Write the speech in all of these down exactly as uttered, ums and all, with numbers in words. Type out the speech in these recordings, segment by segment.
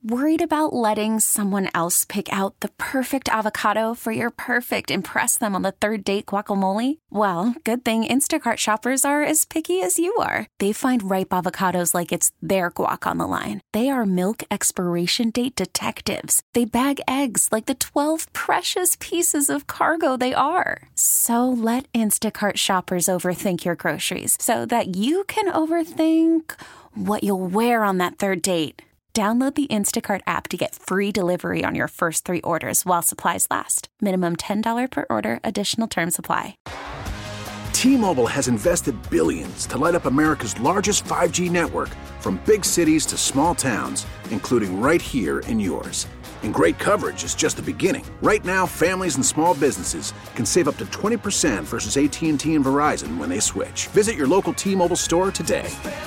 Worried about letting someone else pick out the perfect avocado for your perfect impress them on the third date guacamole? Well, good thing Instacart shoppers are as picky as you are. They find ripe avocados like it's their guac on the line. They are milk expiration date detectives. They bag eggs like the twelve precious pieces of cargo they are. So let Instacart shoppers overthink your groceries so that you can overthink what you'll wear on that third date. Download the Instacart app to get free delivery on your first three orders while supplies last. Minimum ten dollars per order. Additional terms apply. T-Mobile has invested billions to light up America's largest five G network, from big cities to small towns, including right here in yours. And great coverage is just the beginning. Right now, families and small businesses can save up to twenty percent versus A T and T and Verizon when they switch. Visit your local T-Mobile store today.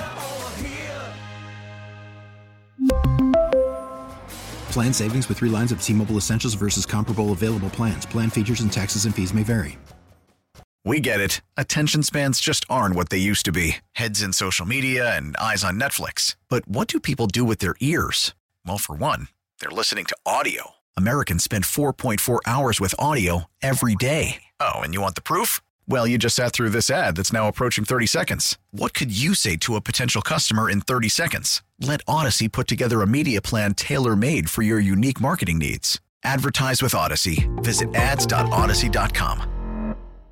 Plan savings with three lines of T-Mobile Essentials versus comparable available plans. Plan features and taxes and fees may vary. We get it. Attention spans just aren't what they used to be. Heads in social media and eyes on Netflix. But what do people do with their ears? Well, for one, they're listening to audio. Americans spend four point four hours with audio every day. Oh, and you want the proof? Well, you just sat through this ad that's now approaching thirty seconds. What could you say to a potential customer in thirty seconds? Let Odyssey put together a media plan tailor-made for your unique marketing needs. Advertise with Odyssey. Visit ads dot odyssey dot com.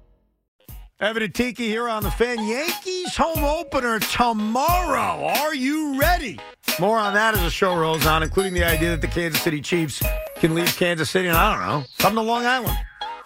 Evan and Tiki here on the Fan. Yankees home opener tomorrow. Are you ready? More on that as the show rolls on, including the idea that the Kansas City Chiefs can leave Kansas City, and I don't know, come to Long Island.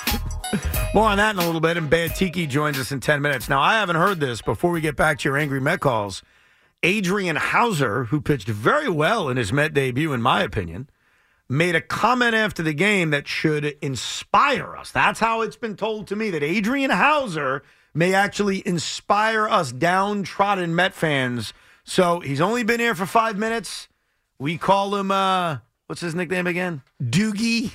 More on that in a little bit, and Bad Tiki joins us in ten minutes. Now, I haven't heard this before we get back to your Angry Met calls. Adrian Hauser, who pitched very well in his Met debut, in my opinion, made a comment after the game that should inspire us. That's how it's been told to me, that Adrian Hauser may actually inspire us downtrodden Met fans. So he's only been here for five minutes. We call him, uh, what's his nickname again? Doogie.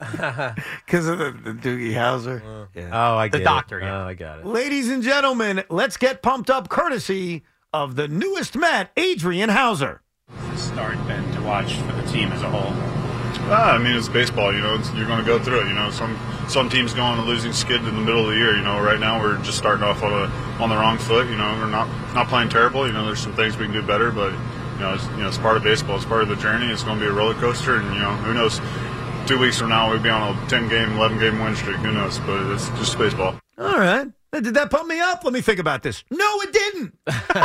Because of the, the Doogie Howser. Uh, yeah. Oh, I get the doctor. it. Yeah. Oh, I got it. Ladies and gentlemen, let's get pumped up courtesy of the newest Met, Adrian Hauser. Start then to watch for the team as a whole. Ah, I mean, it's baseball. You know, it's, you're going to go through it. You know, some some teams go on a losing skid in the middle of the year. You know, right now we're just starting off on a on the wrong foot. You know, we're not not playing terrible. You know, there's some things we can do better, but you know, it's, you know, it's part of baseball. It's part of the journey. It's going to be a roller coaster, and you know, who knows? Two weeks from now, we'll be on a ten-game, eleven-game win streak. Who knows? But it's just baseball. All right. Did that pump me up? Let me think about this. No, it didn't.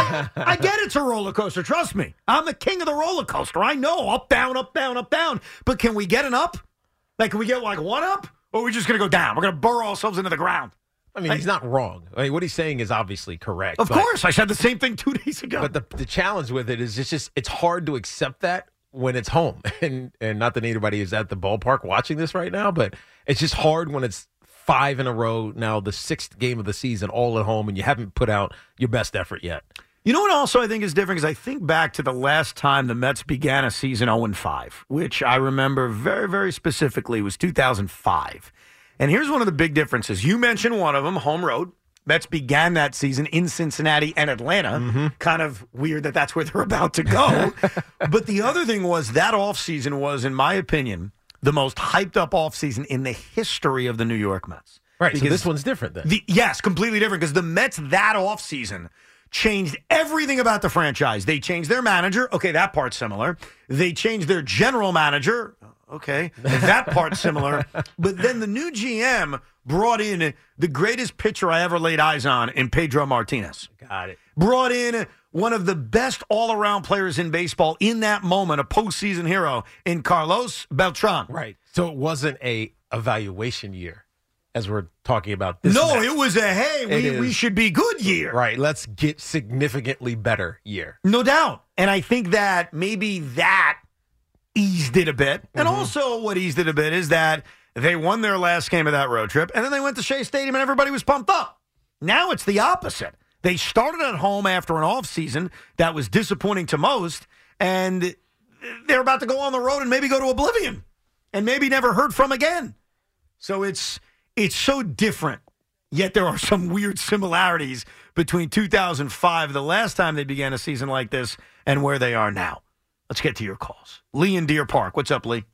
I get it's a roller coaster. Trust me. I'm the king of the roller coaster. I know. Up, down, up, down, up, down. But can we get an up? Like, can we get, like, one up? Or are we just going to go down? We're going to burrow ourselves into the ground. I mean, like, he's not wrong. I mean, what he's saying is obviously correct. Of but, course. I said the same thing two days ago. But the, the challenge with it is it's just, it's hard to accept that when it's home. And and not that anybody is at the ballpark watching this right now, but it's just hard when it's five in a row, now the sixth game of the season, all at home, and you haven't put out your best effort yet. You know what also I think is different? Because I think back to the last time the Mets began a season oh and five, which I remember very, very specifically was two thousand five. And here's one of the big differences. You mentioned one of them, home road. Mets began that season in Cincinnati and Atlanta. Mm-hmm. Kind of weird that that's where they're about to go. But the other thing was that offseason was, in my opinion, the most hyped-up offseason in the history of the New York Mets. Right, because so this one's different then. The, yes, completely different, because the Mets that offseason changed everything about the franchise. They changed their manager. Okay, that part's similar. They changed their general manager. Okay, that part's similar. But then the new G M brought in the greatest pitcher I ever laid eyes on in Pedro Martinez. Got it. Brought in one of the best all-around players in baseball in that moment, a postseason hero in Carlos Beltran. Right. So it wasn't a evaluation year, as we're talking about this. No, Mets. it was a, hey, we, we should be good year. Right. Let's get significantly better year. No doubt. And I think that maybe that eased it a bit. And mm-hmm. also what eased it a bit is that they won their last game of that road trip, and then they went to Shea Stadium and everybody was pumped up. Now it's the opposite. They started at home after an offseason that was disappointing to most, and they're about to go on the road and maybe go to oblivion and maybe never heard from again. So it's it's so different, yet there are some weird similarities between two thousand five, the last time they began a season like this, and where they are now. Let's get to your calls. Lee in Deer Park. What's up, Lee?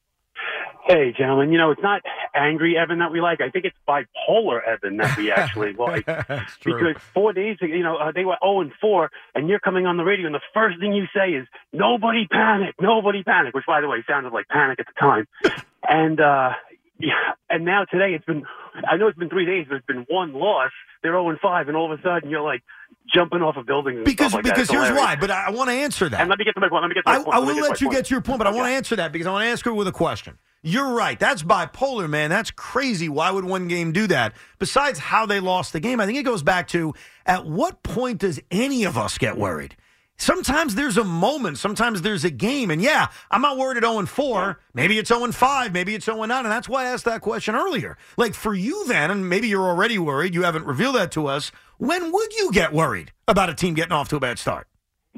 Hey, gentlemen. You know, it's not angry Evan that we like. I think it's bipolar Evan that we actually like. That's true. Because four days ago, you know, uh, they were oh and four, and you're coming on the radio, and the first thing you say is, nobody panic, nobody panic, which, by the way, sounded like panic at the time. and, uh, yeah, and now today it's been, I know it's been three days, but it's been one loss. They're oh and five, and all of a sudden you're like jumping off of buildings and Because stuff like because that. here's hilarious. why, but I, I want to answer that. And let me get to my point. Let me get to my I, point. I Let me will get let to you my get to your point, but I Okay. want to answer that because I want to ask her with a question. You're right. That's bipolar, man. That's crazy. Why would one game do that? Besides how they lost the game, I think it goes back to at what point does any of us get worried? Sometimes there's a moment. Sometimes there's a game. And, yeah, I'm not worried at oh and four. Maybe it's oh and five. Maybe it's oh and nine. And that's why I asked that question earlier. Like, for you then, and maybe you're already worried. You haven't revealed that to us. When would you get worried about a team getting off to a bad start?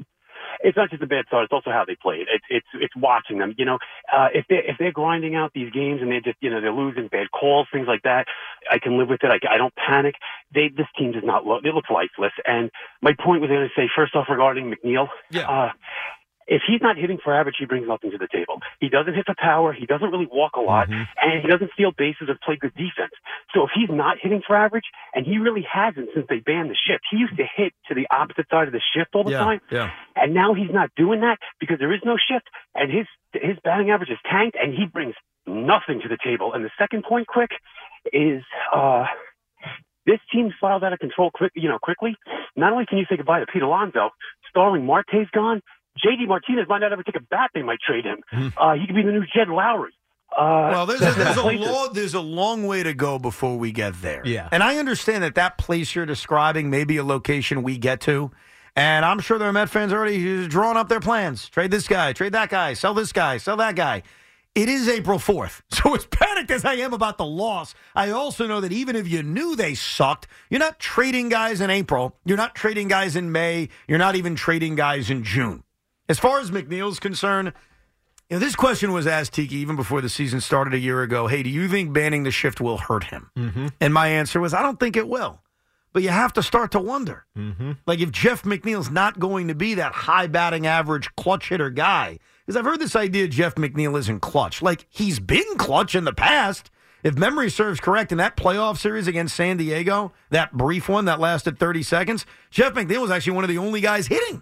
It's not just a bad start; it's also how they play it. It's it's it's watching them. You know, uh, if they if they're grinding out these games and they just you know they're losing bad calls, things like that, I can live with it. I, I don't panic. They this team does not look. It looks lifeless. And my point was going to say first off regarding McNeil. Yeah. Uh, if he's not hitting for average, he brings nothing to the table. He doesn't hit for power. He doesn't really walk a lot, Mm-hmm. and he doesn't steal bases or play good defense. So if he's not hitting for average, and he really hasn't since they banned the shift, he used to hit to the opposite side of the shift all the Yeah, time. yeah. And now he's not doing that because there is no shift, and his his batting average is tanked, and he brings nothing to the table. And the second point, quick, is uh, this team filed out of control quick, you know, quickly. Not only can you say goodbye to Pete Alonso, Starling Marte's gone. J D Martinez might not ever take a bat. They might trade him. Uh, he could be the new Jed Lowry. Uh, Well, there's a, there's, a places. long, there's a long way to go before we get there. Yeah. And I understand that that place you're describing may be a location we get to. And I'm sure there are Met fans already drawing up their plans. Trade this guy, trade that guy, sell this guy, sell that guy. It is April fourth. So as panicked as I am about the loss, I also know that even if you knew they sucked, you're not trading guys in April. You're not trading guys in May. You're not even trading guys in June. As far as McNeil's concerned, you know, this question was asked, Tiki, even before the season started a year ago. Hey, do you think banning the shift will hurt him? Mm-hmm. And my answer was, I don't think it will. But you have to start to wonder. Mm-hmm. Like, if Jeff McNeil's not going to be that high batting average clutch hitter guy, because I've heard this idea Jeff McNeil isn't clutch. Like, he's been clutch in the past. If memory serves correct, in that playoff series against San Diego, that brief one that lasted thirty seconds, Jeff McNeil was actually one of the only guys hitting.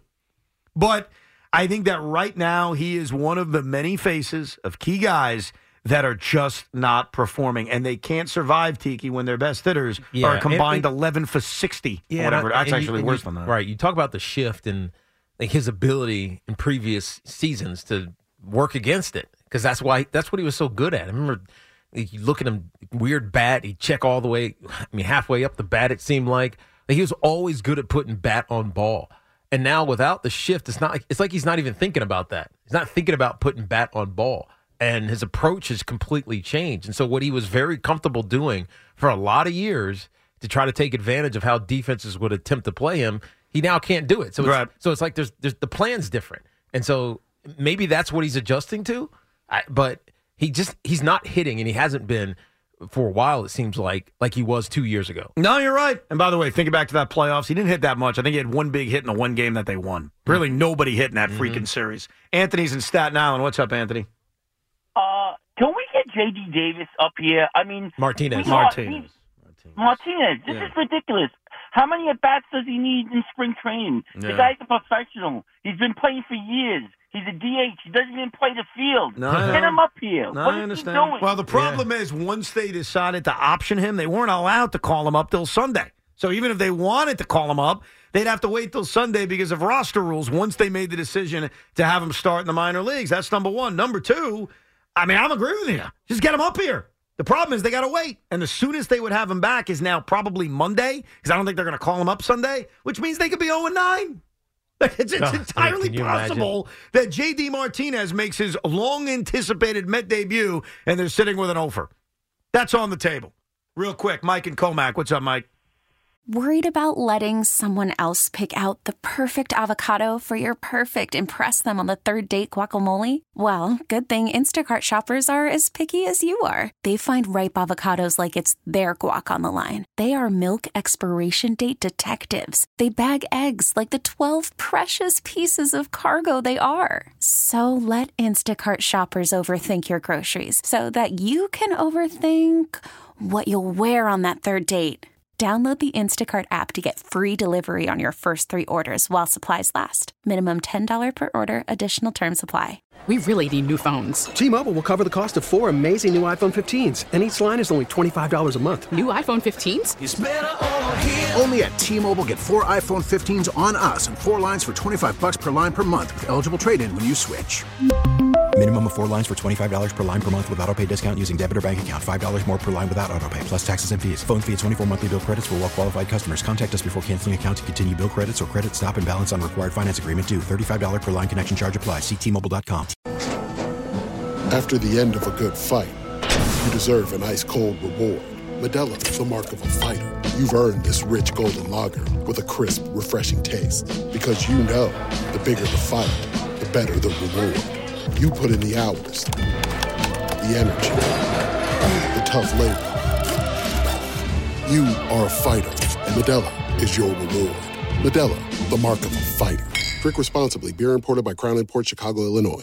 But I think that right now he is one of the many faces of key guys that are just not performing, and they can't survive, Tiki, when their best hitters Yeah, are combined and- and- eleven for sixty. Yeah, or whatever. and- That's and you- actually and worse you- than that. Right. You talk about the shift and like his ability in previous seasons to work against it because that's why that's what he was so good at. I remember you look at him, weird bat. He'd check all the way. I mean, halfway up the bat. It seemed like, like he was always good at putting bat on ball. And now without the shift, it's not like it's like he's not even thinking about that. He's not thinking about putting bat on ball. And his approach has completely changed. And so what he was very comfortable doing for a lot of years to try to take advantage of how defenses would attempt to play him, he now can't do it. So it's, Right. so it's like there's, there's the plan's different. And so maybe that's what he's adjusting to. I, but he just he's not hitting, and he hasn't been for a while, it seems like, like he was two years ago. No, you're right. And by the way, thinking back to that playoffs, he didn't hit that much. I think he had one big hit in the one game that they won. Really nobody hit in that freaking Mm-hmm. series. Anthony's in Staten Island. What's up, Anthony? Uh, can we get J D Davis up here? I mean, Martinez. we are- Martinez. he- Martinez. This Yeah. is ridiculous. How many at bats does he need in spring training? Yeah. The guy's a professional. He's been playing for years. He's a D H. He doesn't even play the field. No, I Get know. him up here. No, what I is understand. he doing? Well, the problem is once they decided to option him, they weren't allowed to call him up till Sunday. So even if they wanted to call him up, they'd have to wait till Sunday because of roster rules once they made the decision to have him start in the minor leagues. That's number one. Number two, I mean, I'm agreeing with you. Just get him up here. The problem is they got to wait. And the soonest they would have him back is now probably Monday because I don't think they're going to call him up Sunday, which means they could be oh and nine. It's, it's Oh, entirely can you possible that J D Martinez makes his long-anticipated Met debut, and they're sitting with an offer. That's on the table. Real quick, Mike and Comac. What's up, Mike? Worried about letting someone else pick out the perfect avocado for your perfect impress them on the third date guacamole? Well, good thing Instacart shoppers are as picky as you are. They find ripe avocados like it's their guac on the line. They are milk expiration date detectives. They bag eggs like the twelve precious pieces of cargo they are. So let Instacart shoppers overthink your groceries so that you can overthink what you'll wear on that third date. Download the Instacart app to get free delivery on your first three orders while supplies last. Minimum ten dollars per order. Additional terms apply. We really need new phones. T-Mobile will cover the cost of four amazing new iPhone fifteens, and each line is only twenty-five dollars a month. New iPhone fifteens? It's better over here. Only at T-Mobile, get four iPhone fifteens on us and four lines for twenty-five dollars per line per month with eligible trade-in when you switch. Minimum of four lines for twenty-five dollars per line per month with autopay discount using debit or bank account. five dollars more per line without autopay, plus taxes and fees. Phone fee at twenty-four monthly bill credits for well-qualified customers. Contact us before canceling account to continue bill credits or credit stop and balance on required finance agreement due. thirty-five dollars per line connection charge applies. See T Mobile dot com. After the end of a good fight, you deserve an ice-cold reward. Modelo is the mark of a fighter. You've earned this rich golden lager with a crisp, refreshing taste. Because you know, the bigger the fight, the better the reward. You put in the hours, the energy, the tough labor. You are a fighter, and Modelo is your reward. Modelo, the mark of a fighter. Drink responsibly. Beer imported by Crown Imports, Chicago, Illinois.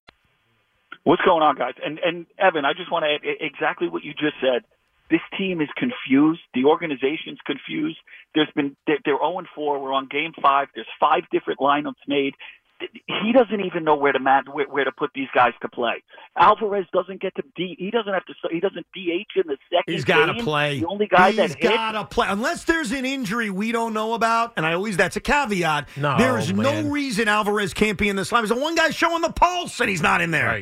What's going on, guys? And and Evan, I just want to add exactly what you just said. This team is confused. The organization's confused. There's been they're, they're oh and four. We're on game five. There's five different lineups made. He doesn't even know where to mat, where, where to put these guys to play. Alvarez doesn't get to D. He doesn't have to. He doesn't D H in the second. He's got to game. play. The only guy He's that hit. got to play unless there's an injury we don't know about. And I always that's a caveat. No, there is man. no reason Alvarez can't be in this line. He's the one guy showing the pulse, and he's not in there. Right.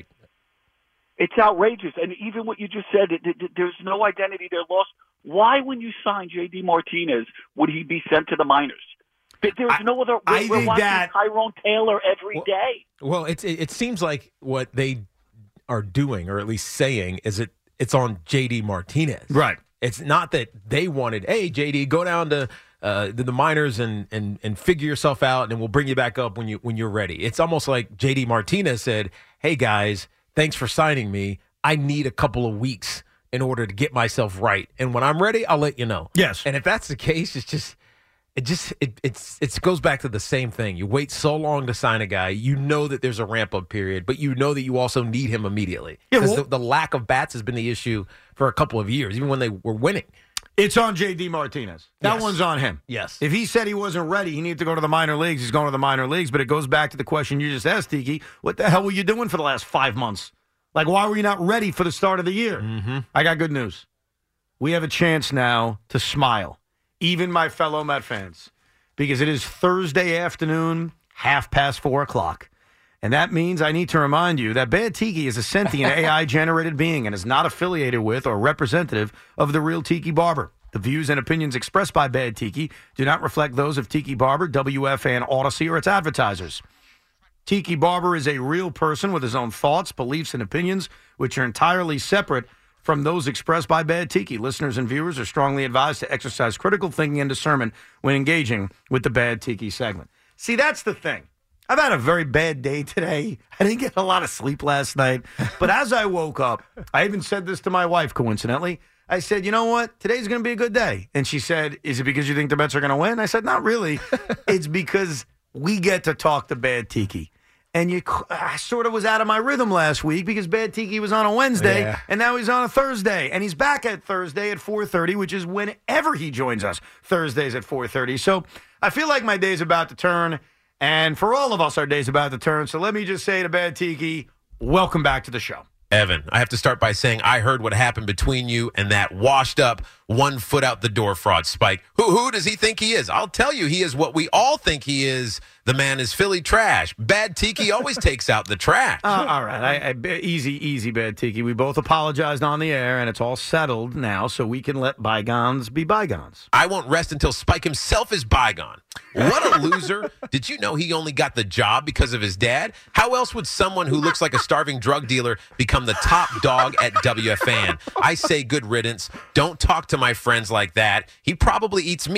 It's outrageous. And even what you just said, it, it, there's no identity. They're lost. Why, when you sign J D Martinez, would he be sent to the minors? There's I, no other. We're, I we're think watching that, Tyrone Taylor every well, day. Well, it's, it, it seems like what they are doing, or at least saying, is it it's on J D Martinez. Right. It's not that they wanted, hey, J D, go down to uh, the, the minors and, and and figure yourself out, and then we'll bring you back up when you when you're ready. It's almost like J D Martinez said, hey guys, thanks for signing me. I need a couple of weeks in order to get myself right, and when I'm ready, I'll let you know. Yes. And if that's the case, it's just it just it it's it goes back to the same thing. You wait so long to sign a guy, you know that there's a ramp up period, but you know that you also need him immediately because Yeah, well, the, the lack of bats has been the issue for a couple of years, even when they were winning. It's on J D Martinez. That Yes. one's on him. Yes. If he said he wasn't ready, he needed to go to the minor leagues, he's going to the minor leagues. But it goes back to the question you just asked, Tiki. What the hell were you doing for the last five months? Like, why were you not ready for the start of the year? Mm-hmm. I got good news. We have a chance now to smile, even my fellow Met fans, because it is Thursday afternoon, half past four o'clock. And that means I need to remind you that Bad Tiki is a sentient A I-generated being and is not affiliated with or representative of the real Tiki Barber. The views and opinions expressed by Bad Tiki do not reflect those of Tiki Barber, W F N Odyssey, or its advertisers. Tiki Barber is a real person with his own thoughts, beliefs, and opinions, which are entirely separate from those expressed by Bad Tiki. Listeners and viewers are strongly advised to exercise critical thinking and discernment when engaging with the Bad Tiki segment. See, that's the thing. I've had a very bad day today. I didn't get a lot of sleep last night. But as I woke up, I even said this to my wife, coincidentally. I said, you know what? Today's going to be a good day. And she said, is it because you think the Mets are going to win? I said, not really. It's because we get to talk to Bad Tiki. And you, I sort of was out of my rhythm last week because Bad Tiki was on a Wednesday, Yeah. and now he's on a Thursday. And he's back at Thursday at four thirty, which is whenever he joins us, Thursdays at four thirty. So I feel like my day's about to turn, and for all of us, our day's about to turn. So let me just say to Bad Tiki, welcome back to the show. Evan, I have to start by saying I heard what happened between you and that washed up, one foot out the door fraud Spike. Who who does he think he is? I'll tell you, he is what we all think he is. The man is Philly trash. Bad Tiki always takes out the trash. Uh, all right. I, I, easy, easy, Bad Tiki. We both apologized on the air, and it's all settled now, so we can let bygones be bygones. I won't rest until Spike himself is bygone. What a loser. Did you know he only got the job because of his dad? How else would someone who looks like a starving drug dealer become the top dog at W F A N? I say good riddance. Don't talk to my friends like that. He probably eats meat.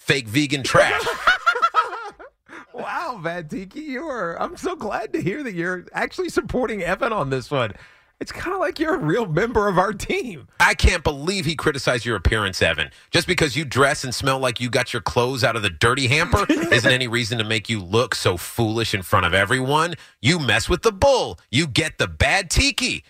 fake vegan trash. Wow, Bad Tiki, you are. I'm so glad to hear that you're actually supporting Evan on this one. It's kind of like you're a real member of our team. I can't believe he criticized your appearance, Evan. Just because you dress and smell like you got your clothes out of the dirty hamper isn't any reason to make you look so foolish in front of everyone. You mess with the bull. You get the Bad Tiki.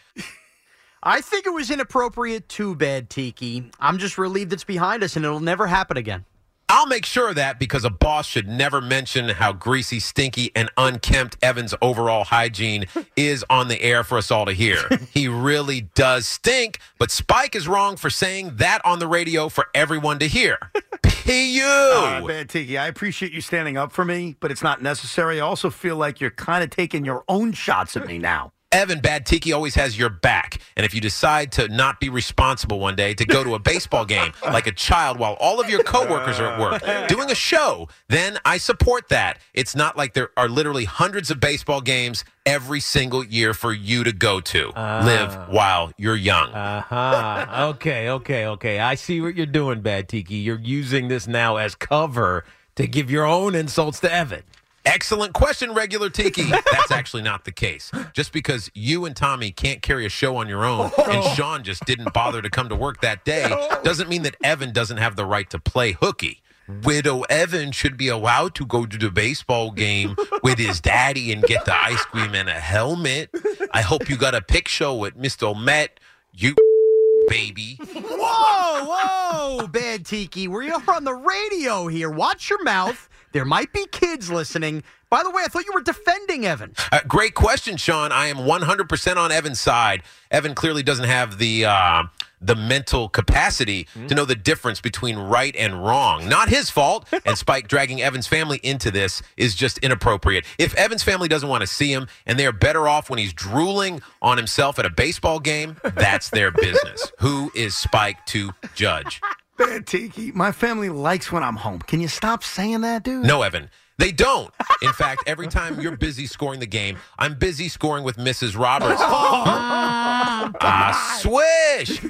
I think it was inappropriate too, Bad Tiki. I'm just relieved it's behind us and it'll never happen again. I'll make sure of that because a boss should never mention how greasy, stinky, and unkempt Evan's overall hygiene is on the air for us all to hear. He really does stink, but Spike is wrong for saying that on the radio for everyone to hear. P U. Uh, Bad Tiki, I appreciate you standing up for me, but it's not necessary. I also feel like you're kind of taking your own shots at me now. Evan, Bad Tiki always has your back. And if you decide to not be responsible one day to go to a baseball game like a child while all of your coworkers are at work doing a show, then I support that. It's not like there are literally hundreds of baseball games every single year for you to go to. Uh, Live while you're young. Uh-huh. Okay, okay, okay. I see what you're doing, Bad Tiki. You're using this now as cover to give your own insults to Evan. Excellent question, Regular Tiki. That's actually not the case. Just because you and Tommy can't carry a show on your own and Sean just didn't bother to come to work that day doesn't mean that Evan doesn't have the right to play hooky. Widow Evan should be allowed to go to the baseball game with his daddy and get the ice cream and a helmet. I hope you got a picture with Mister Met. You baby. Whoa, whoa, Bad Tiki. We're on the radio here. Watch your mouth. There might be kids listening. By the way, I thought you were defending Evan. Uh, great question, Sean. I am one hundred percent on Evan's side. Evan clearly doesn't have the uh, the mental capacity mm-hmm. to know the difference between right and wrong. Not his fault. And Spike dragging Evan's family into this is just inappropriate. If Evan's family doesn't want to see him and they're better off when he's drooling on himself at a baseball game, that's their business. Who is Spike to judge? Bad Tiki, my family likes when I'm home. Can you stop saying that, dude? No, Evan. They don't. In fact, every time you're busy scoring the game, I'm busy scoring with Missus Roberts. Ah, uh, swish!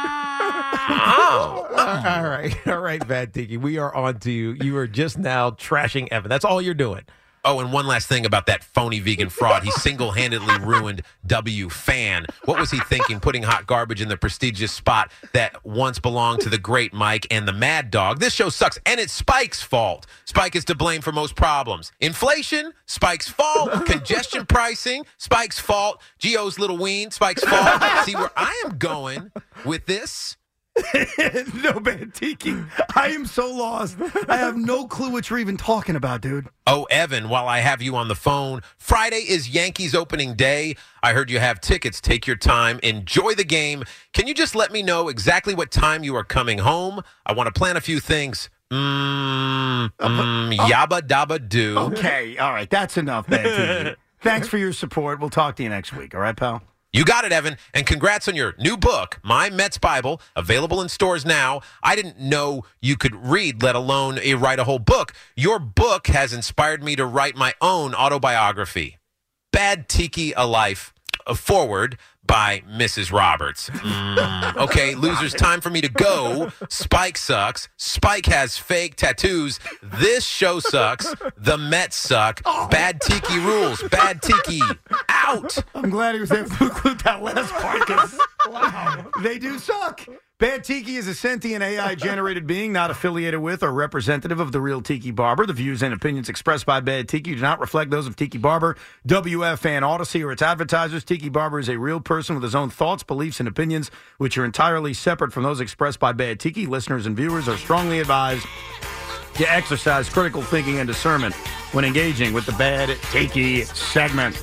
Oh. All right. All right, Bad Tiki. We are on to you. You are just now trashing Evan. That's all you're doing. Oh, and one last thing about that phony vegan fraud. He single-handedly ruined W Fan. What was he thinking, putting hot garbage in the prestigious spot that once belonged to the great Mike and the Mad Dog? This show sucks, and it's Spike's fault. Spike is to blame for most problems. Inflation, Spike's fault. Congestion pricing, Spike's fault. Gio's little ween, Spike's fault. See where I am going with this? No, Bad Tiki. I am so lost. I have no clue what you're even talking about, dude. Oh, Evan, while I have you on the phone, Friday is Yankees opening day. I heard you have tickets. Take your time. Enjoy the game. Can you just let me know exactly what time you are coming home? I want to plan a few things. Mmm, mm, yabba dabba do. Okay, all right. That's enough, Bad Tiki. Thanks for your support. We'll talk to you next week. All right, pal? You got it, Evan, and congrats on your new book, My Mets Bible, available in stores now. I didn't know you could read, let alone uh, write a whole book. Your book has inspired me to write my own autobiography, Bad Tiki, A Life, uh, forward by Missus Roberts. Mm, okay, losers, time for me to go. Spike sucks. Spike has fake tattoos. This show sucks. The Mets suck. Bad Tiki rules. Bad Tiki out. I'm glad he was able to include that last part because, wow, they do suck. Bad Tiki is a sentient A I-generated being not affiliated with or representative of the real Tiki Barber. The views and opinions expressed by Bad Tiki do not reflect those of Tiki Barber, W F Fan Odyssey, or its advertisers. Tiki Barber is a real person with his own thoughts, beliefs, and opinions, which are entirely separate from those expressed by Bad Tiki. Listeners and viewers are strongly advised to exercise critical thinking and discernment when engaging with the Bad Tiki segment.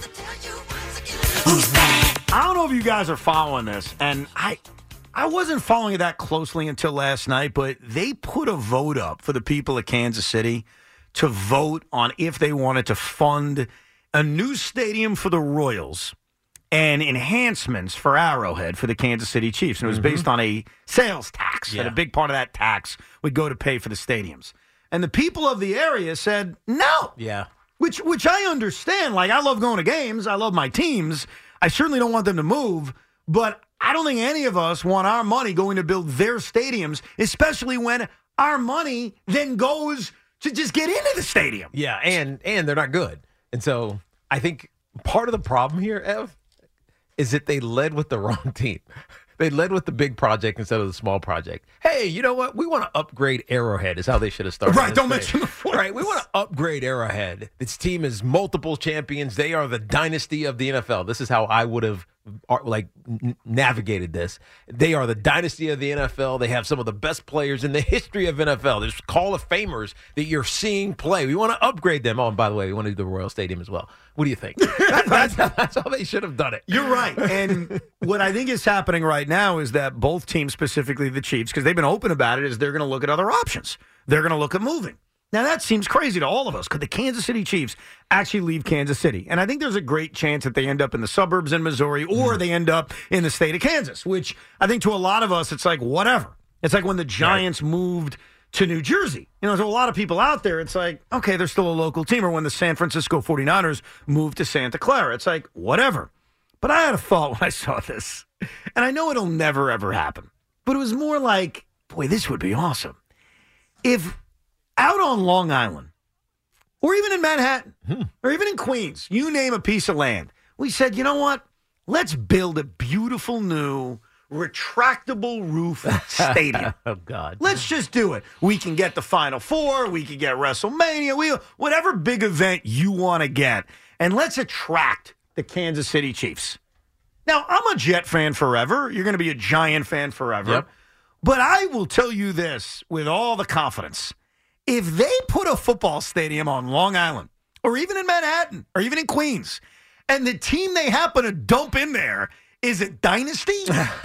I don't know if you guys are following this, and I... I wasn't following it that closely until last night, but they put a vote up for the people of Kansas City to vote on if they wanted to fund a new stadium for the Royals and enhancements for Arrowhead for the Kansas City Chiefs. And it was mm-hmm. based on a sales tax, yeah. and a big part of that tax would go to pay for the stadiums. And the people of the area said no. Yeah. Which, which I understand. Like, I love going to games. I love my teams. I certainly don't want them to move, but I don't think any of us want our money going to build their stadiums, especially when our money then goes to just get into the stadium. Yeah, and and they're not good. And so I think part of the problem here, Ev, is that they led with the wrong team. They led with the big project instead of the small project. Hey, you know what? We want to upgrade Arrowhead is how they should have started. Right, don't thing. mention the Force. Right, we want to upgrade Arrowhead. This team is multiple champions. They are the dynasty of the N F L. This is how I would have like n- navigated this. They are the dynasty of the N F L. They have some of the best players in the history of N F L. There's Hall of Famers that you're seeing play. We want to upgrade them. Oh, and by the way, we want to do the Royal Stadium as well. What do you think? that's, that's how they should have done it. You're right. And what I think is happening right now is that both teams, specifically the Chiefs, because they've been open about it, is they're going to look at other options. They're going to look at moving. Now, that seems crazy to all of us. Could the Kansas City Chiefs actually leave Kansas City? And I think there's a great chance that they end up in the suburbs in Missouri or they end up in the state of Kansas, which I think to a lot of us, it's like, whatever. It's like when the Giants right. moved to New Jersey. You know, there's a lot of people out there, it's like, okay, they're still a local team. Or when the San Francisco forty-niners moved to Santa Clara, it's like, whatever. But I had a thought when I saw this, and I know it'll never, ever happen. But it was more like, boy, this would be awesome. If out on Long Island, or even in Manhattan, hmm. or even in Queens, you name a piece of land, we said, you know what? Let's build a beautiful new retractable roof stadium. Oh, God. Let's just do it. We can get the Final Four. We can get WrestleMania. We, whatever big event you want to get. And let's attract the Kansas City Chiefs. Now, I'm a Jet fan forever. You're going to be a Giant fan forever. Yep. But I will tell you this with all the confidence. If they put a football stadium on Long Island, or even in Manhattan, or even in Queens, and the team they happen to dump in there is a dynasty,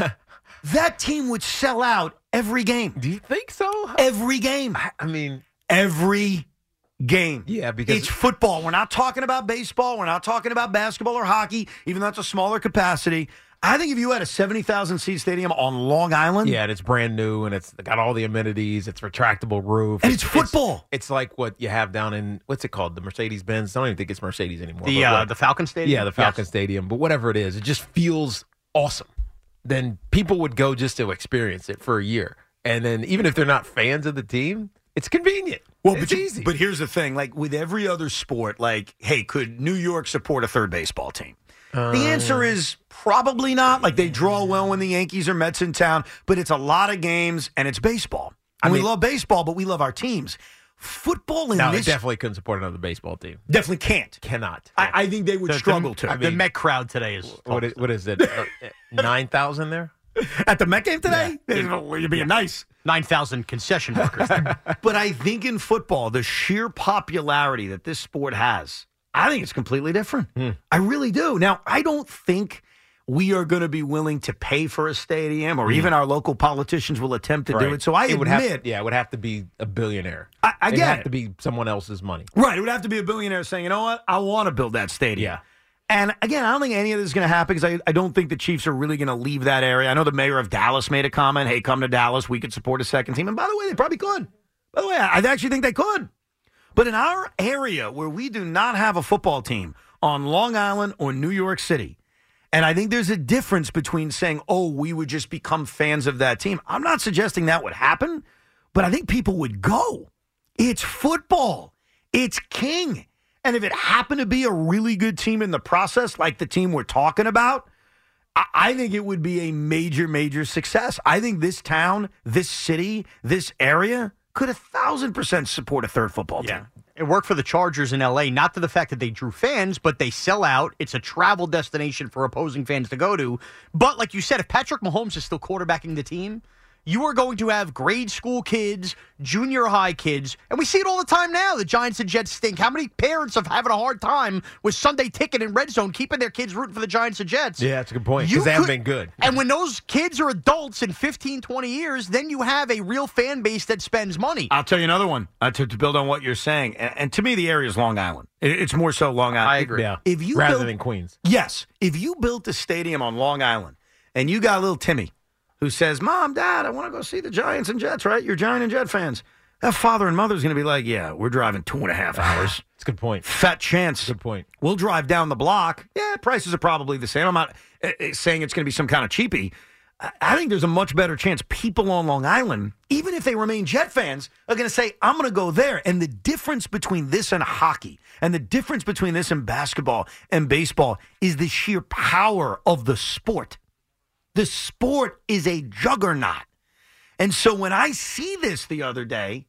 that team would sell out every game. Do you think so? Every game. I mean, every game. Yeah, because it's football. We're not talking about baseball. We're not talking about basketball or hockey, even though that's a smaller capacity. I think if you had a seventy thousand seat stadium on Long Island. Yeah, and it's brand new, and it's got all the amenities. It's retractable roof. And it's, it's football. It's, it's like what you have down in, what's it called? The Mercedes-Benz? I don't even think it's Mercedes anymore. The uh, the Falcon Stadium? Yeah, the Falcon yes. Stadium. But whatever it is, it just feels awesome. Then people would go just to experience it for a year. And then even if they're not fans of the team, it's convenient. Well, it's but you, easy. But here's the thing. Like with every other sport, like, hey, could New York support a third baseball team? Uh, the answer is probably not. Like, they draw well when the Yankees or Mets in town, but it's a lot of games, and it's baseball. And I mean, we love baseball, but we love our teams. Football in no, this... they definitely couldn't support another baseball team. Definitely can't. Cannot. I, I think they would the, struggle the, to. I mean, the Met crowd today is... What is, what is it? uh, nine thousand there? At the Met game today? Yeah. You're being yeah. nice. nine thousand concession workers there. But I think in football, the sheer popularity that this sport has, I think it's completely different. Hmm. I really do. Now, I don't think we are going to be willing to pay for a stadium, or mm. even our local politicians will attempt to right. do it. So I it admit, would have, yeah, it would have to be a billionaire. I, I It'd get have it. to be someone else's money. Right. It would have to be a billionaire saying, you know what, I want to build that stadium. Yeah. And again, I don't think any of this is going to happen because I, I don't think the Chiefs are really going to leave that area. I know the mayor of Dallas made a comment, hey, come to Dallas. We could support a second team. And by the way, they probably could. By the way, I actually think they could. But in our area where we do not have a football team on Long Island or New York City, and I think there's a difference between saying, oh, we would just become fans of that team. I'm not suggesting that would happen, but I think people would go. It's football. It's king. And if it happened to be a really good team in the process, like the team we're talking about, I, I think it would be a major, major success. I think this town, this city, this area could a thousand percent support a third football team. Yeah. It worked for the Chargers in L A, not to the fact that they drew fans, but they sell out. It's a travel destination for opposing fans to go to. But like you said, if Patrick Mahomes is still quarterbacking the team, you are going to have grade school kids, junior high kids, and we see it all the time now. The Giants and Jets stink. How many parents are having a hard time with Sunday Ticket and Red Zone keeping their kids rooting for the Giants and Jets? Yeah, that's a good point, because they haven't been good. And when those kids are adults in fifteen, twenty years, then you have a real fan base that spends money. I'll tell you another one uh, to, to build on what you're saying. And, and to me, the area is Long Island. It, it's more so Long Island. I agree. Yeah. If you Rather built, than Queens. Yes. If you built a stadium on Long Island and you got little Timmy who says, Mom, Dad, I want to go see the Giants and Jets, right? You're Giant and Jet fans. That father and mother's going to be like, yeah, we're driving two and a half hours. That's a good point. Fat chance. Good point. We'll drive down the block. Yeah, prices are probably the same. I'm not uh, saying it's going to be some kind of cheapie. I think there's a much better chance people on Long Island, even if they remain Jet fans, are going to say, I'm going to go there. And the difference between this and hockey and the difference between this and basketball and baseball is the sheer power of the sport. The sport is a juggernaut. And so when I see this the other day,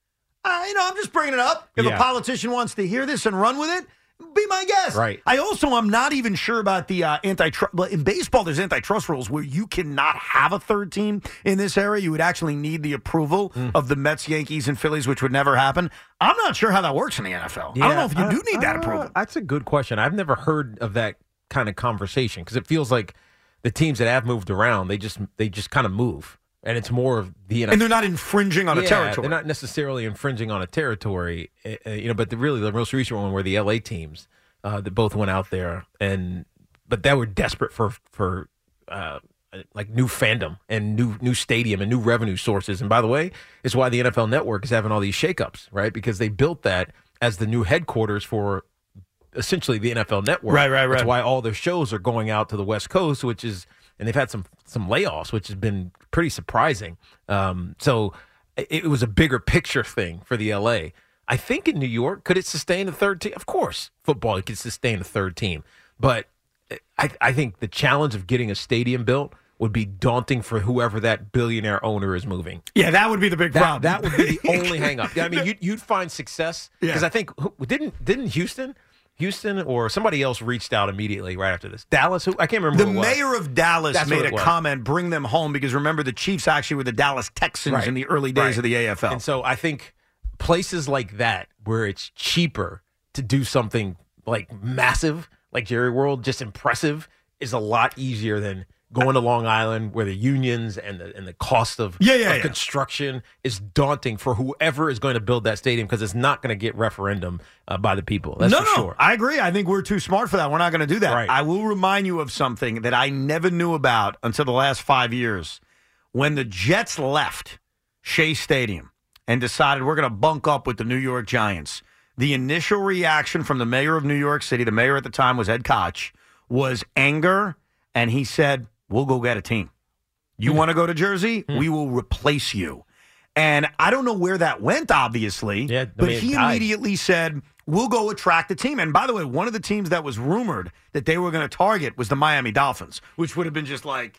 uh, you know, I'm just bringing it up. If Yeah. a politician wants to hear this and run with it, be my guest. Right. I also am not even sure about the uh, antitrust. But in baseball, there's antitrust rules where you cannot have a third team in this area. You would actually need the approval Mm. of the Mets, Yankees, and Phillies, which would never happen. I'm not sure how that works in the N F L. I don't know if you I- do need that uh, approval. That's a good question. I've never heard of that kind of conversation because it feels like the teams that have moved around, they just they just kind of move, and it's more of the N F L. And they're not infringing on yeah, a territory. They're not necessarily infringing on a territory, uh, you know. But the, really, the most recent one were the L A teams uh, that both went out there, and but they were desperate for for uh, like new fandom and new new stadium and new revenue sources. And by the way, it's why the N F L Network is having all these shakeups, right? Because they built that as the new headquarters for essentially the N F L Network. Right, right, right. That's why all their shows are going out to the West Coast, which is, and they've had some some layoffs, which has been pretty surprising. Um, so it, it was a bigger picture thing for the L A. I think in New York, could it sustain a third team? Of course, football could sustain a third team, but I, I think the challenge of getting a stadium built would be daunting for whoever that billionaire owner is moving. Yeah, that would be the big That, problem. that would be the only hang-up. I mean, you'd, you'd find success because Yeah. I think who- didn't didn't Houston, Houston or somebody else reached out immediately right after this. Dallas, who I can't remember. The who it was. mayor of Dallas That's made what a it was. comment, bring them home, because remember, the Chiefs actually were the Dallas Texans Right. in the early days Right. of the A F L. And so I think places like that where it's cheaper to do something like massive, like Jerry World, just impressive, is a lot easier than going to Long Island where the unions and the and the cost of, Yeah, yeah, of yeah. construction is daunting for whoever is going to build that stadium because it's not going to get referendum uh, by the people. That's no, for no, sure. I agree. I think we're too smart for that. We're not going to do that. Right. I will remind you of something that I never knew about until the last five years. When the Jets left Shea Stadium and decided we're going to bunk up with the New York Giants, the initial reaction from the mayor of New York City, the mayor at the time was Ed Koch, was anger, and he said, we'll go get a team. You want to go to Jersey? We will replace you. And I don't know where that went, obviously, Yeah, I but mean, it he died. immediately said, we'll go attract a team. And by the way, one of the teams that was rumored that they were going to target was the Miami Dolphins, which would have been just like,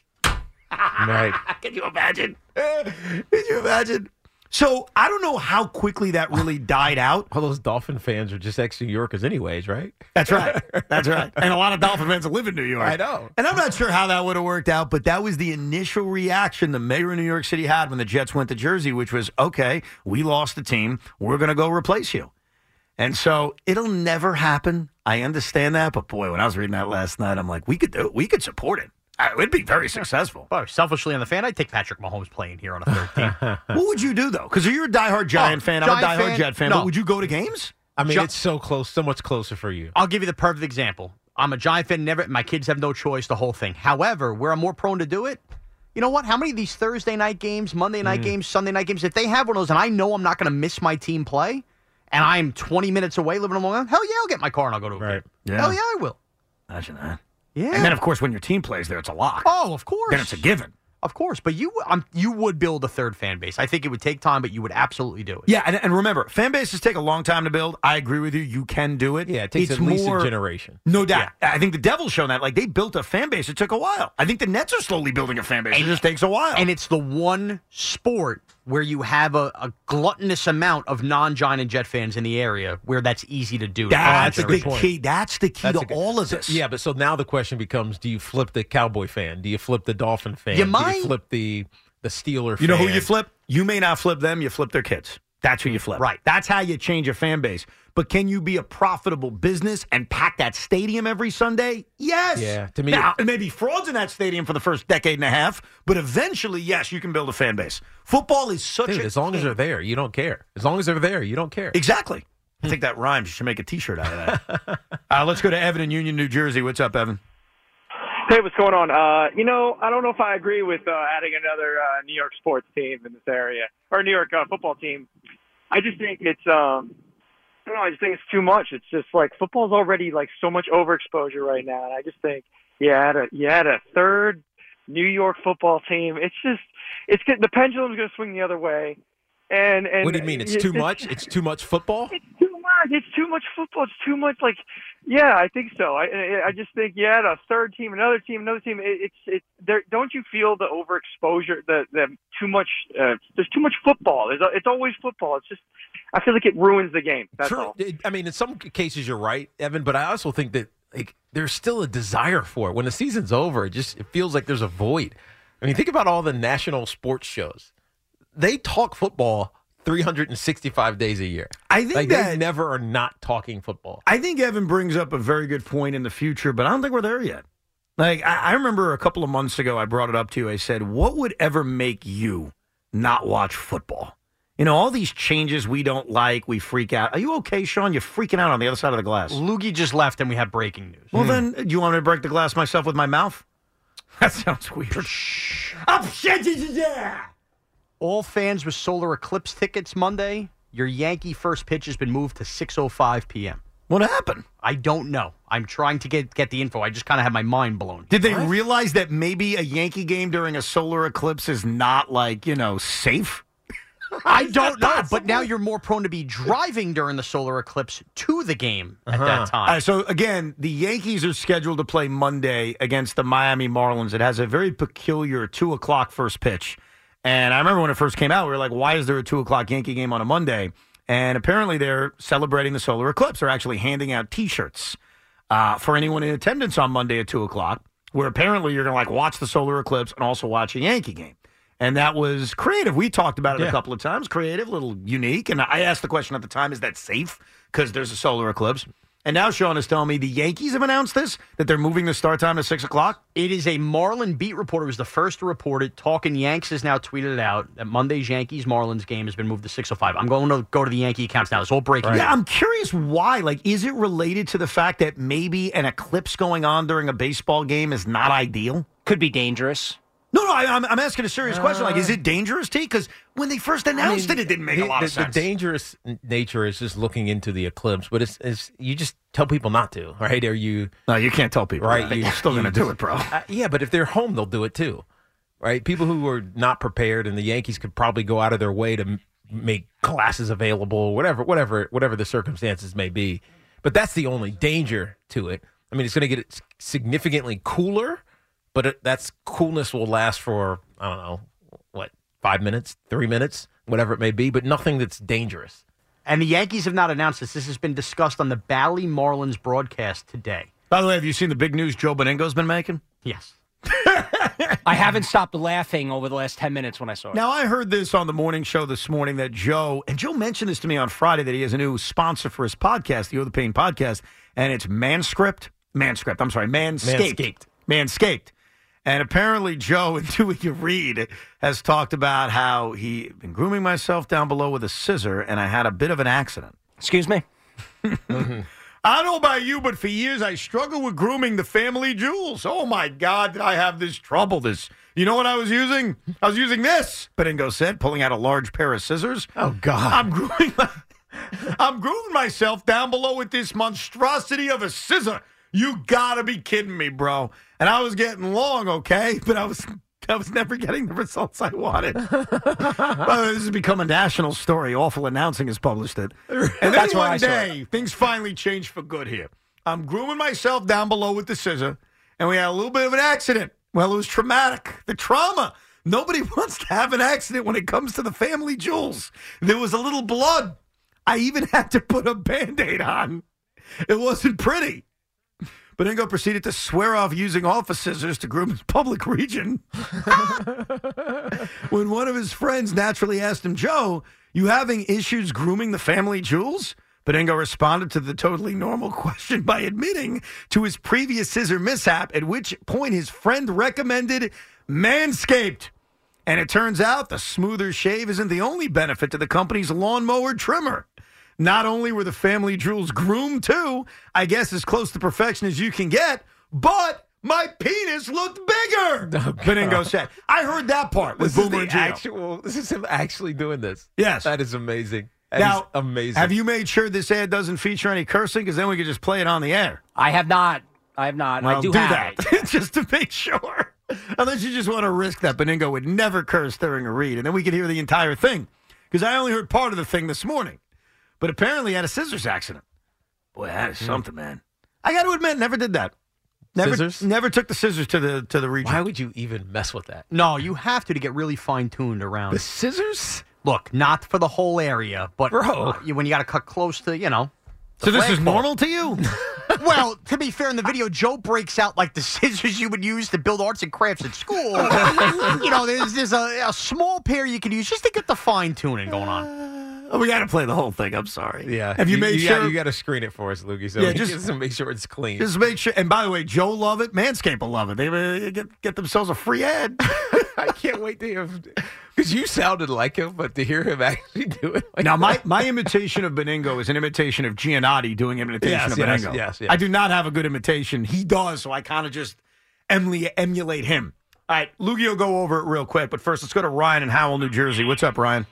Right. can you imagine? Can you imagine? So I don't know how quickly that really died out. All those Dolphin fans are just ex-New Yorkers anyways, right? That's right. That's right. And a lot of Dolphin fans live in New York. I know. And I'm not sure how that would have worked out, but that was the initial reaction the mayor of New York City had when the Jets went to Jersey, which was, okay, we lost the team. We're going to go replace you. And so it'll never happen. I understand that. But, boy, when I was reading that last night, I'm like, we could do it. We could support it. Uh, It would be very successful. Well, selfishly on the fan, I'd take Patrick Mahomes playing here on a third team. What would you do, though? Because you're a diehard Giant Oh, fan. I'm a Giant diehard fan? Jet fan. No. But would you go to games? I mean, Gi- it's so close, so much closer for you. I'll give you the perfect example. I'm a Giant fan. Never, my kids have no choice. The whole thing. However, where I'm more prone to do it, you know what? How many of these Thursday night games, Monday night Mm. games, Sunday night games, if they have one of those, and I know I'm not going to miss my team play, and I'm twenty minutes away living in Long Island, hell yeah, I'll get my car and I'll go to a Right. game. Yeah. Hell yeah, I will. Imagine that. Yeah. And then, of course, when your team plays there, it's a lock. Oh, of course. Then it's a given. Of course, but you um, you would build a third fan base. I think it would take time, but you would absolutely do it. Yeah, and, and remember, fan bases take a long time to build. I agree with you. You can do it. Yeah, it takes It's at least more- a generation. No doubt. I think the Devils shown that. Like, they built a fan base. It took a while. I think the Nets are slowly building a fan base. It just takes a while. And it's the one sport where you have a, a gluttonous amount of non-Giant and Jet fans in the area where that's easy to do. that's, that's a the good point. key. That's the key That's to a good- all of so- this. yeah, but so now the question becomes: do you flip the Cowboy fan? Do you flip the Dolphin fan? You Do might. you flip the the Steeler fan? You know who you flip? You may not flip them. You flip their kids. That's who you flip. Right. That's how you change a fan base. But can you be a profitable business and pack that stadium every Sunday? Yes. Yeah, to me- Now, it may be frauds in that stadium for the first decade and a half, but eventually, yes, you can build a fan base. Football is such Dude, a... as long as they're there, you don't care. As long as they're there, you don't care. Exactly. I think that rhymes. You should make a T-shirt out of that. uh, let's go to Evan in Union, New Jersey. What's up, Evan? Hey, what's going on? Uh, you know, I don't know if I agree with uh, adding another uh, New York sports team in this area, or New York uh, football team. I just think it's, um, I don't know, I just think it's too much. It's just like football's already like so much overexposure right now, and I just think you add a you add a third New York football team. It's just, it's get, the pendulum's going to swing the other way. And, and what do you mean? It's, it's too it's, much? It's too much football? It's too much. It's too much football. It's too much. Like, yeah, I think so. I I just think, yeah, a third team, another team, another team. It, it's it's there. Don't you feel the overexposure? The the too much. Uh, there's too much football. There's a, it's always football. It's just, I feel like it ruins the game. That's True. all. I mean, in some cases you're right, Evan, but I also think that like there's still a desire for it. When the season's over, it just it feels like there's a void. I mean, think about all the national sports shows. They talk football three hundred sixty-five days a year. I think like that they never are not talking football. I think Evan brings up a very good point in the future, but I don't think we're there yet. Like I, I remember a couple of months ago, I brought it up to you. I said, "What would ever make you not watch football?" You know, all these changes we don't like, we freak out. Are you okay, Sean? You're freaking out on the other side of the glass. Loogie just left, and we have breaking news. Well, mm. then, do you want me to break the glass myself with my mouth? That sounds weird. All fans with solar eclipse tickets Monday, your Yankee first pitch has been moved to six oh five p.m. What happened? I don't know. I'm trying to get, get the info. I just kind of have my mind blown. Did they what? realize that maybe a Yankee game during a solar eclipse is not, like, you know, safe? I don't know, but now you're more prone to be driving during the solar eclipse to the game at uh-huh. that time. All right, so, again, the Yankees are scheduled to play Monday against the Miami Marlins. It has a very peculiar two o'clock first pitch. And I remember when it first came out, we were like, why is there a two o'clock Yankee game on a Monday? And apparently they're celebrating the solar eclipse. They're actually handing out T-shirts uh, for anyone in attendance on Monday at two o'clock, where apparently you're going to like watch the solar eclipse and also watch a Yankee game. And that was creative. We talked about it yeah. a couple of times. Creative, a little unique. And I asked the question at the time, is that safe? Because there's a solar eclipse. And now Sean is telling me the Yankees have announced this, that they're moving the start time to six o'clock? It is a Marlin beat reporter who was the first to report it. Talking Yanks has now tweeted it out that Monday's Yankees-Marlins game has been moved to six oh five. I'm going to go to the Yankee accounts now. It's all breaking. Right. Yeah, I'm curious why. Like, is it related to the fact that maybe an eclipse going on during a baseball game is not ideal? Could be dangerous. No, no, I, I'm, I'm asking a serious uh, question. Like, is it dangerous, T? Because when they first announced I mean, it, it didn't make the, a lot the, of sense. The dangerous nature is just looking into the eclipse, but it's, it's you just tell people not to, right? Or you? No, you can't tell people. Right? You're still going to do it, bro. Uh, yeah, but if they're home, they'll do it too, right? People who are not prepared, and the Yankees could probably go out of their way to m- make classes available, whatever, whatever, whatever the circumstances may be. But that's the only danger to it. I mean, it's going to get significantly cooler. But it, that's coolness will last for, I don't know, what, five minutes, three minutes, whatever it may be, but nothing that's dangerous. And the Yankees have not announced this. This has been discussed on the Bally Marlins broadcast today. By the way, have you seen the big news Joe Beningo's been making? Yes. I haven't stopped laughing over the last ten minutes when I saw it. Now, I heard this on the morning show this morning that Joe, and Joe mentioned this to me on Friday, that he has a new sponsor for his podcast, the You're the Pain podcast, and it's Manscript. Manscript, I'm sorry, Manscaped. Manscaped. Manscaped. And apparently Joe, in Doing You Read, has talked about how he been grooming myself down below with a scissor, and I had a bit of an accident. Excuse me? mm-hmm. I don't know about you, but for years I struggled with grooming the family jewels. Oh, my God, did I have this trouble. This, you know what I was using? I was using this, Beningo said, pulling out a large pair of scissors. Oh, God. I'm grooming, my, I'm grooming myself down below with this monstrosity of a scissor. You gotta be kidding me, bro. And I was getting long, okay? But I was I was never getting the results I wanted. Well, this has become a national story. Awful Announcing has published it. And then That's one day, things finally changed for good here. I'm grooming myself down below with the scissor, and we had a little bit of an accident. Well, it was traumatic. The trauma. Nobody wants to have an accident when it comes to the family jewels. There was a little blood. I even had to put a Band-Aid on. It wasn't pretty. Beningo proceeded to swear off using office scissors to groom his public region. When one of his friends naturally asked him, Joe, you having issues grooming the family jewels? Beningo responded to the totally normal question by admitting to his previous scissor mishap, at which point his friend recommended Manscaped. And it turns out the smoother shave isn't the only benefit to the company's lawnmower trimmer. Not only were the family jewels groomed, too, I guess as close to perfection as you can get, but my penis looked bigger, oh, Beningo said. I heard that part with this Boomer and Gio. Actual, this is him actually doing this. Yes. That is amazing. That now, is amazing. Have you made sure this ad doesn't feature any cursing? Because then we could just play it on the air. I have not. I have not. Well, I do, do have that, it. just to make sure. Unless you just want to risk that Beningo would never curse during a read, and then we could hear the entire thing. Because I only heard part of the thing this morning. But apparently he had a scissors accident. Boy, that is something, man. I got to admit, never did that. Never, Scissors? Never took the scissors to the to the region. Why would you even mess with that? No, you have to to get really fine-tuned around. The scissors? Look, not for the whole area, but Bro. uh, you- when you got to cut close to, you know. So this is flagpole. normal to you? Well, to be fair, in the video, Joe breaks out like the scissors you would use to build arts and crafts at school. You know, there's, there's a, a small pair you can use just to get the fine-tuning going on. Oh, we got to play the whole thing. I'm sorry. Yeah. Have you, made you sure? Got, you got to screen it for us, Lukey. So Yeah, yeah, just- just to make sure it's clean. Just make sure. And by the way, Joe love it. Manscaped will love it. They uh, get get themselves a free ad. I can't wait to hear because you sounded like him, but to hear him actually do it. Like Now, my, that- my imitation of Beningo is an imitation of Giannotti doing imitation Yes, of yes, Beningo. yes, yes. I do not have a good imitation. He does, so I kind of just emulate, emulate him. All right, Lukey will go over it real quick, but first let's go to Ryan in Howell, New Jersey. What's up, Ryan?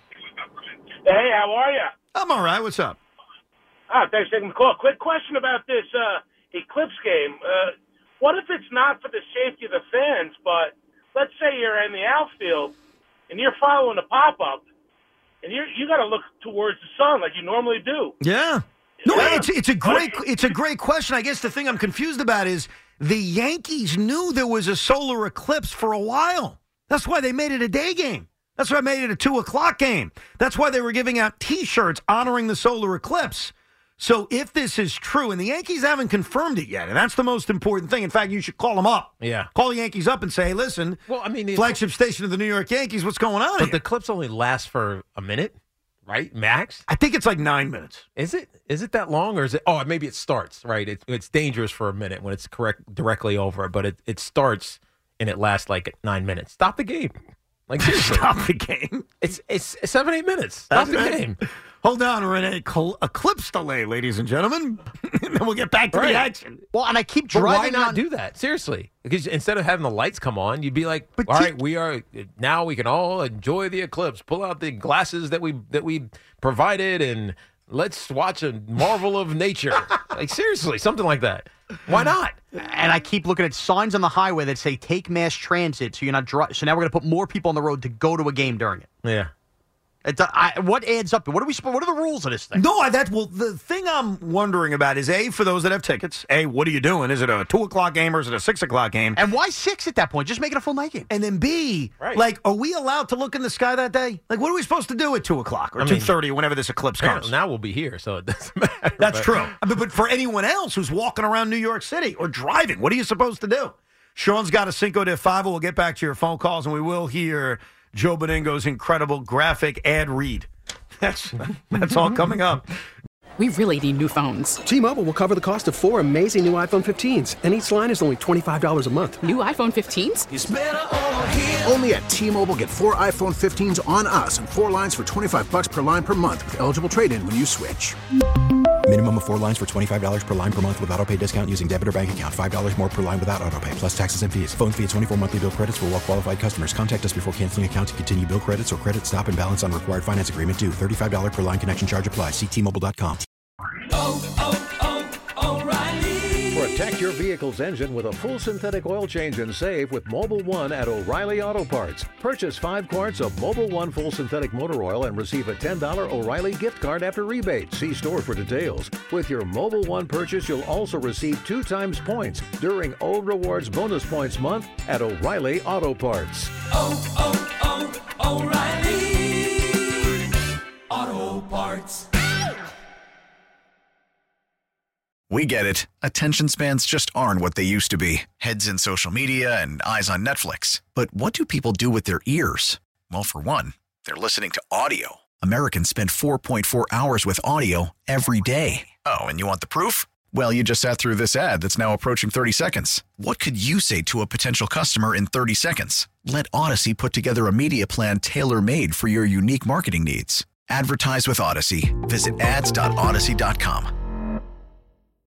Hey, how are you? I'm all right. What's up? Ah, thanks for taking the call. Quick question about this uh, Eclipse game. Uh, what if it's not for the safety of the fans, but let's say you're in the outfield and you're following a pop-up, and you you got to look towards the sun like you normally do. Yeah. No, Yeah. it's it's a great it's a great question. I guess the thing I'm confused about is the Yankees knew there was a solar eclipse for a while. That's why they made it a day game. That's why I made it a two o'clock game. That's why they were giving out T-shirts honoring the solar eclipse. So if this is true, and the Yankees haven't confirmed it yet, and that's the most important thing. In fact, you should call them up. Yeah. Call the Yankees up and say, hey, listen, Well, I mean, the- flagship station of the New York Yankees, what's going on but here? the clips only last for a minute, right? Max. I think it's like nine minutes. Is it? Is it that long, or is it? Oh, maybe it starts. Right. It, it's dangerous for a minute when it's correct directly over, but it, it starts and it lasts like nine minutes. Stop the game. Like seriously. Stop the game. It's it's seven eight minutes. Stop the That's game. Hold on, we're in a cl- eclipse delay, ladies and gentlemen. And then we'll get back to Right. the action. Well, and I keep But driving why not on- do that? Seriously, because instead of having the lights come on, you'd be like, "All right, we are now. We can all enjoy the eclipse. Pull out the glasses that we that we provided, and let's watch a marvel of nature." Like seriously, something like that. Why not? And I keep looking at signs on the highway that say take mass transit, so you're not dri- so now we're going to put more people on the road to go to a game during it. Yeah. It's, uh, I, what adds up to? What are we? sp- What are the rules of this thing? No, I, that well, the thing I'm wondering about is A, for those that have tickets, A, what are you doing? Is it a two o'clock game or is it a six o'clock game? And why six at that point? Just make it a full night game. And then B, Right. like, are we allowed to look in the sky that day? Like, what are we supposed to do at two o'clock or I two mean, thirty or whenever this eclipse comes? Now we'll be here, so it doesn't matter. That's but- true. I mean, but for anyone else who's walking around New York City or driving, what are you supposed to do? Sean's got a Cinco de Five. We'll get back to your phone calls, and we will hear Joe Beningo's incredible graphic ad read. That's that's all coming up. We really need new phones. T-Mobile will cover the cost of four amazing new iPhone fifteens, and each line is only twenty-five dollars a month. New iPhone fifteens? Only at T-Mobile, get four iPhone fifteens on us and four lines for twenty-five bucks per line per month with eligible trade-in when you switch. Minimum of four lines for twenty-five dollars per line per month with autopay discount using debit or bank account. five dollars more per line without autopay, plus taxes and fees. Phone fee at twenty-four monthly bill credits for well-qualified customers. Contact us before canceling account to continue bill credits or credit stop and balance on required finance agreement due. thirty-five dollars per line connection charge applies. See T Mobile dot com. Protect your vehicle's engine with a full synthetic oil change and save with Mobile One at O'Reilly Auto Parts. Purchase five quarts of Mobile One full synthetic motor oil and receive a ten dollars O'Reilly gift card after rebate. See store for details. With your Mobile One purchase, you'll also receive two times points during O Rewards Bonus Points Month at O'Reilly Auto Parts. Oh, oh, oh, O'Reilly Auto Parts. We get it. Attention spans just aren't what they used to be. Heads in social media and eyes on Netflix. But what do people do with their ears? Well, for one, they're listening to audio. Americans spend four point four hours with audio every day. Oh, and you want the proof? Well, you just sat through this ad that's now approaching thirty seconds. What could you say to a potential customer in thirty seconds? Let Odyssey put together a media plan tailor-made for your unique marketing needs. Advertise with Odyssey. Visit ads dot odyssey dot com.